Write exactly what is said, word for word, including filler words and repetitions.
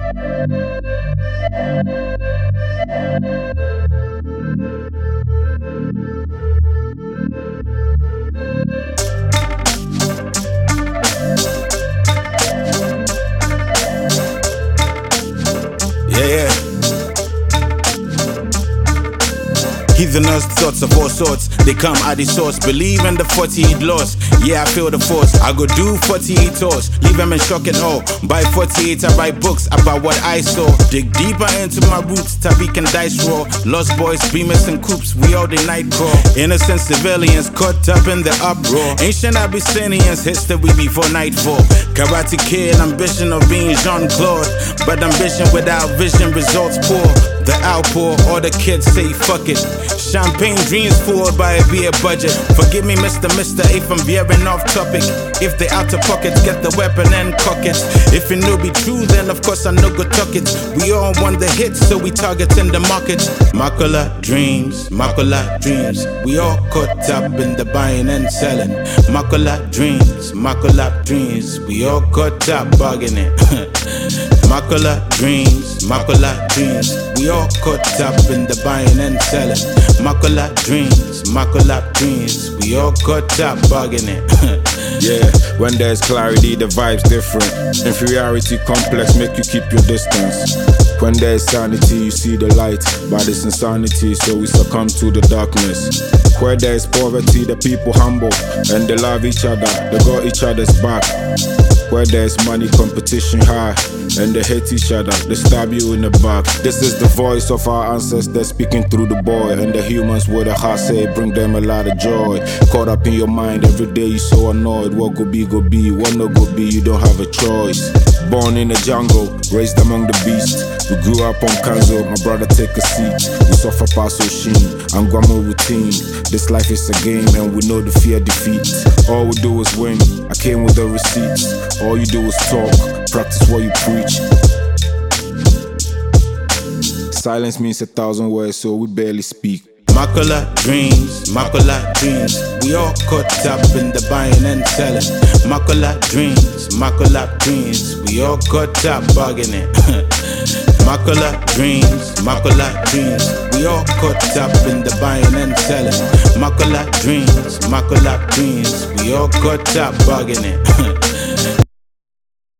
Yeah, yeah. Heathenous thoughts of all sorts, they come at the source. Believe in the forty-eight laws, yeah, I feel the force. I go do forty-eight tours, leave them in shock and awe. By forty-eight, I write books about what I saw. Dig deeper into my roots, Tariq and Dice Raw. Lost boys, beamers and coops, we all the night crawl. Innocent civilians caught up in the uproar. Ancient Abyssinians, history before nightfall. Karate Kid, ambition of being Jean-Claude, but ambition without vision results poor. The outpour, all the kids say fuck it. Champagne dreams fooled by a beer budget. Forgive me, Mister Mister if I'm veering off topic. If they out of pockets, get the weapon and cock it. If it no be true, then of course I no go talk it. We all want the hits, so we target in the market. Makula dreams, Makula dreams. We all caught up in the buying and selling. Makula dreams, Makula dreams. We all caught up bargaining. Makula dreams, Makula dreams. We all caught up in the buying and selling. Makula dreams, Makula dreams. We all caught up bargaining. Yeah, when there's clarity, the vibe's different. Inferiority complex make you keep your distance. When there's sanity, you see the light. But it's insanity, so we succumb to the darkness. Where there's poverty, the people humble, and they love each other, they got each other's back. Where there's money, competition high, and they hate each other, they stab you in the back. This is the voice of our ancestors speaking through the boy, and the humans with a heart say bring them a lot of joy. Caught up in your mind, every day you so annoyed. What go be, go be, what no go be, you don't have a choice. Born in the jungle, raised among the beasts. We grew up on Kanzo, my brother take a seat. We suffer past Oshin, and Guamo routine. This life is a game, and we know the fear defeat. All we do is win, I came with the receipts. All you do is talk, practice what you preach. Silence means a thousand words, so we barely speak. Makula dreams, Makula dreams. We all caught up in the buying and selling. Makula dreams, Makula dreams. We all caught up bargaining. Makula dreams, Makula dreams. We all caught up in the buying and selling. Makula dreams, Makula dreams. We all caught up bargaining.